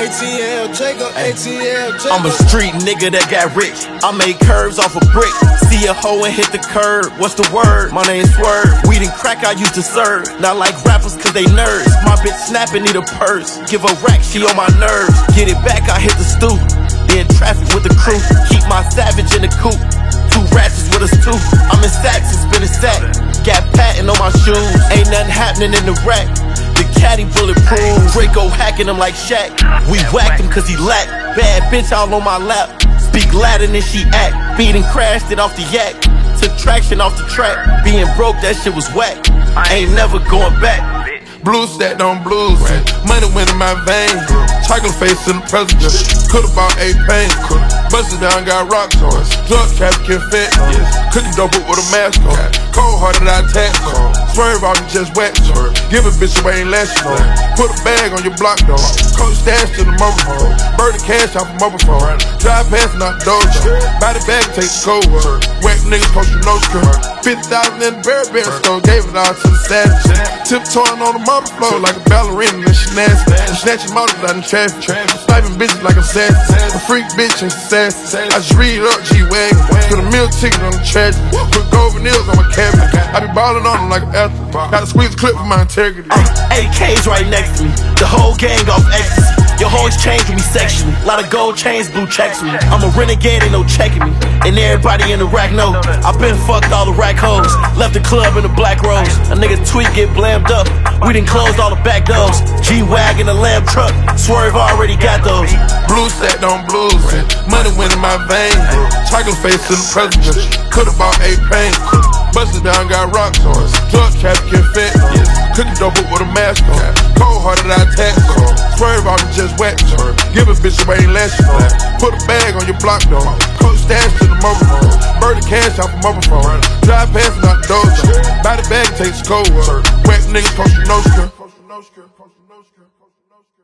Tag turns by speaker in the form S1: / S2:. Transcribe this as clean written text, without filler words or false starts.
S1: ATL Jacob, ATL Jacob.
S2: I'm a street nigga that got rich. I made curves off a brick. See a hoe and hit the curb. What's the word? My name's Swerve. Weed and crack I used to serve. Not like rappers cause they nerds. My bitch snapping, need a purse. Give a rack, she on my nerves. Get it back, I hit the stoop. Then traffic with the crew. Keep my savage in the coop. 2 ratchets with us too. I'm in sacks and spin a sack. Got patent on my shoes. Ain't nothing happening in the rack. The caddy bulletproof. Draco hacking him like Shaq. We whacked him cause he lack. Bad bitch all on my lap. Speak Latin and she act. Beat and crashed it off the yak. Took traction off the track. Being broke, that shit was whack. Ain't never going back.
S3: Blues stacked on blues. Money went in my veins. Chocolate face in the president. Could've bought 8 pain. Busted down, got rocks on. Drug trafficking fit. Couldn't dope it with a mask on. Cold hearted, I tax on. Swerve off and just wet. Give a bitch away ain't less on. Put a bag on your block though. Coach stash to the mobile phone. Burn the cash off a mobile phone. Drive past and out the dojo. Buy the bag and take the cold one. Whack niggas post you no skirt. 50,000 in the Burberry store. Gave it all to the savage. Tiptoeing on the marble floor like a ballerina and she nasty. Snatching models out in traffic. Sniping bitches like a assassin. A freak bitch and assassin. I just read up G-Wagon. Put a meal ticket on the trash. Put gold veneers on my cabinet. I be ballin' on them like an athlete. Gotta squeeze a clip for my integrity.
S2: AK's right next to me. The whole gang off ecstasy. Your whole exchange with me sexually. Lot of gold chains, blue checks with me. I'm a renegade, ain't no checking me. And everybody in the rack know I been fucked all the rack hoes. Left the club in the black rose. A nigga tweet get blammed up. We done closed all the back doors. G-Wagon, a lamb truck. Swerve already got those.
S3: Blues stacked on blues. Money went in my veins. Chocolate face in the president. Could've bought 8 pain. Busted down, got rocks on. Drug trafficking fit. Couldn't dope it with a mask on. Cold hearted, I tax on. Swerve off and just wet. Give a bitch away ain't less on. Put a bag on your block though. Coach stash to the mobile phone. Burn the cash off a mobile phone. Drive past and out the dojo. Buy the bag and take the cold one. Whack niggas post you no skirt.